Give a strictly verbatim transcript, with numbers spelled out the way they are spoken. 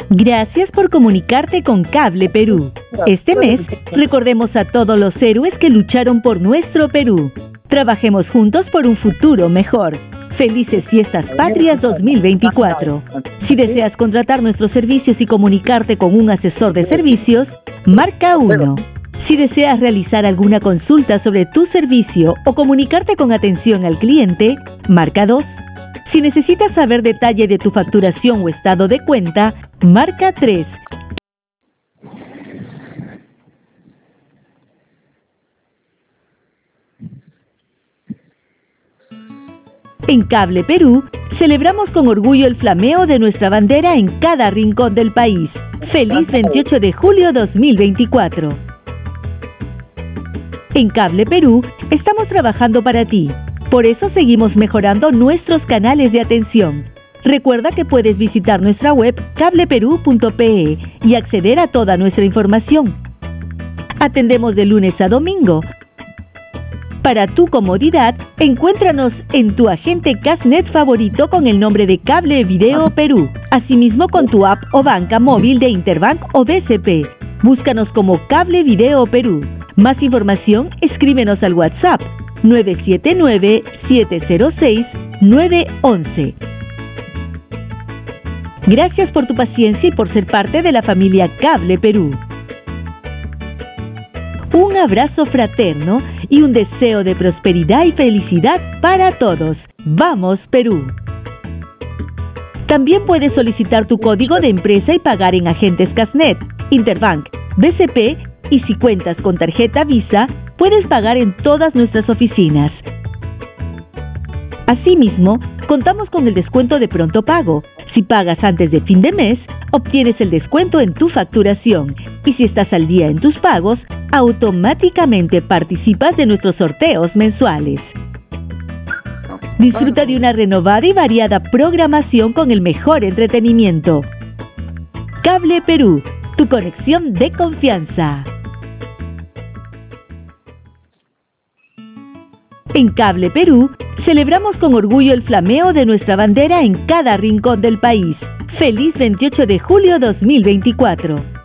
Gracias por comunicarte con Cable Perú. Este mes, recordemos a todos los héroes que lucharon por nuestro Perú. Trabajemos juntos por un futuro mejor. Felices Fiestas Patrias dos mil veinticuatro. Si deseas contratar nuestros servicios y comunicarte con un asesor de servicios, marca uno. Si deseas realizar alguna consulta sobre tu servicio o comunicarte con atención al cliente, marca dos. Si necesitas saber detalle de tu facturación o estado de cuenta, marca tres. En Cable Perú, celebramos con orgullo el flameo de nuestra bandera en cada rincón del país. ¡Feliz veintiocho de julio dos mil veinticuatro! En Cable Perú, estamos trabajando para ti. Por eso seguimos mejorando nuestros canales de atención. Recuerda que puedes visitar nuestra web cable perú punto pe y acceder a toda nuestra información. Atendemos de lunes a domingo. Para tu comodidad, encuéntranos en tu agente Casnet favorito con el nombre de Cable Video Perú. Asimismo con tu app o banca móvil de Interbank o B C P. Búscanos como Cable Video Perú. Más información, escríbenos al WhatsApp nueve siete nueve, siete cero seis, nueve uno uno. Gracias por tu paciencia y por ser parte de la familia Cable Perú. Un abrazo fraterno y un deseo de prosperidad y felicidad para todos. ¡Vamos, Perú! También puedes solicitar tu código de empresa y pagar en agentes Casnet, Interbank, B C P y si cuentas con tarjeta Visa, puedes pagar en todas nuestras oficinas. Asimismo, contamos con el descuento de pronto pago. Si pagas antes de fin de mes, obtienes el descuento en tu facturación. Y si estás al día en tus pagos, automáticamente participas de nuestros sorteos mensuales. Disfruta de una renovada y variada programación con el mejor entretenimiento. Cable Perú, tu conexión de confianza. En Cable Perú, celebramos con orgullo el flameo de nuestra bandera en cada rincón del país. ¡Feliz veintiocho de julio dos mil veinticuatro!